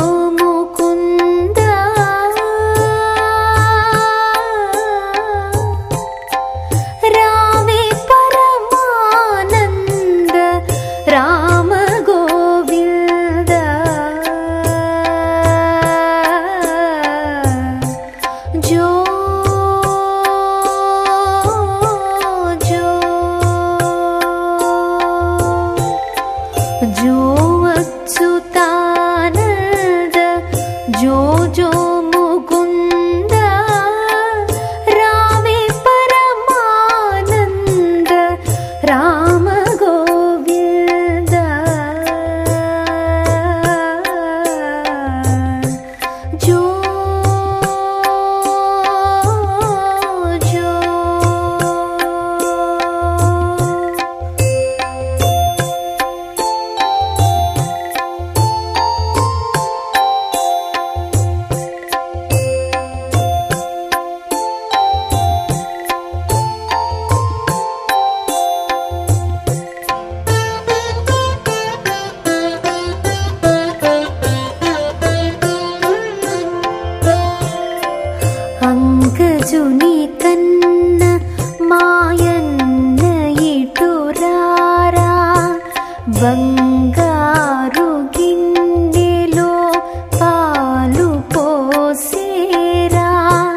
ముకుంద రావే పరమానంద రామ గోవింద జో जो अच्युतानंद जो जो मुकुंद रावे परमानंद राम गोविंद जो అంగజుని కన్న మాయన్న ఇటురారా బంగారు గిన్నెలో పాలు పోసేరా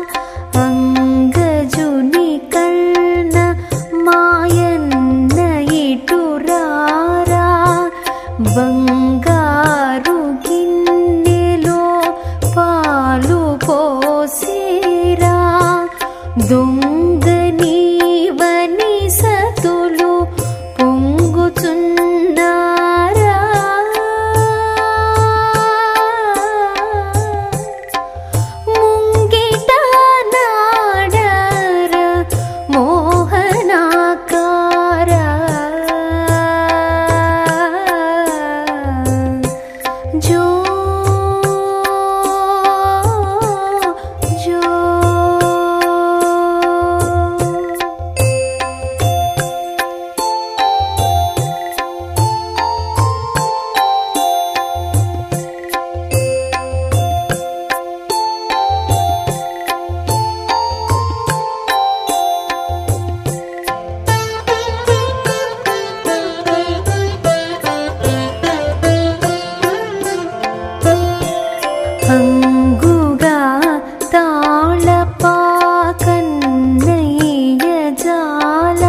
అంగజుని కన్న మాయన్న ఇటురారా బంగారు గిన్నెలో పాలు పోసేరా దొంగనీవని సతులు పొంగుచున్నారా ముంగిట నాడర మోహనాకార జో అంగుగా తాళపాకన్నయ్య జాల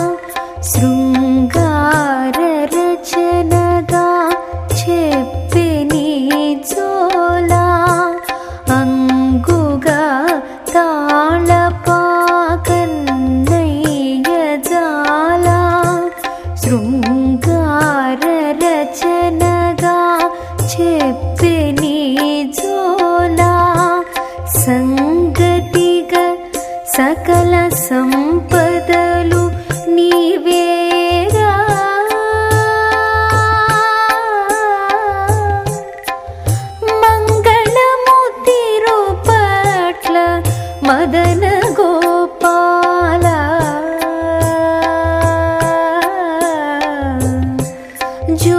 శృంగార రచనగా చెప్పెని జోలా అంగుగా తాళపాకన్నయ్య జాల శృంగార రచనగా చెప్పెని జోలా సంగతిగా సకల సంపదలు నీవేరా మంగళము తిరుపట్ల మదన గోపాల జో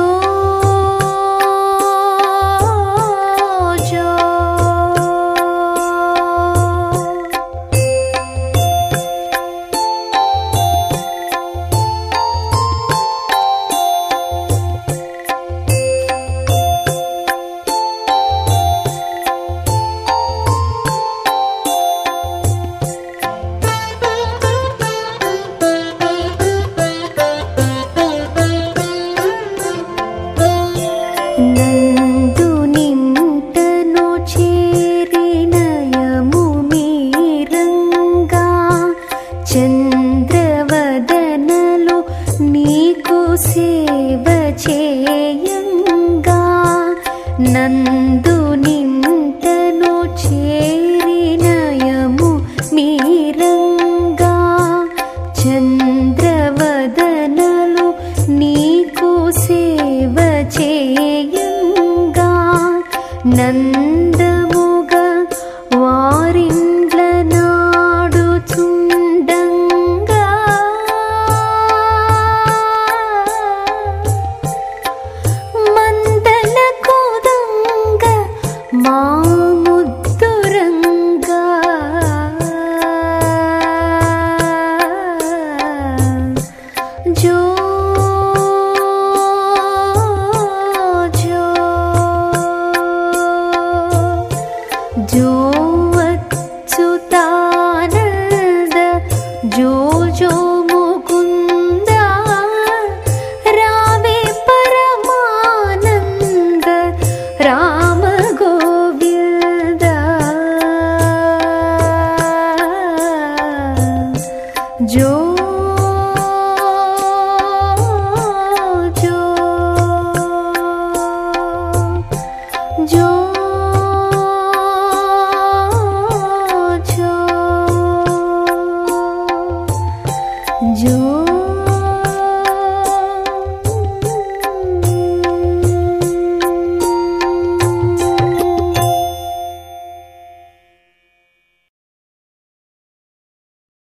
చంద్రవదనలు నీకు సేవ చేయంగా నందు నింటను చేరినయము మీరంగా చంద్రవదనలు నీకు సేవ చేయంగా నందముగా వారిండ్ల నాడుచుండంగా మందల కోదంగ మామీదంగా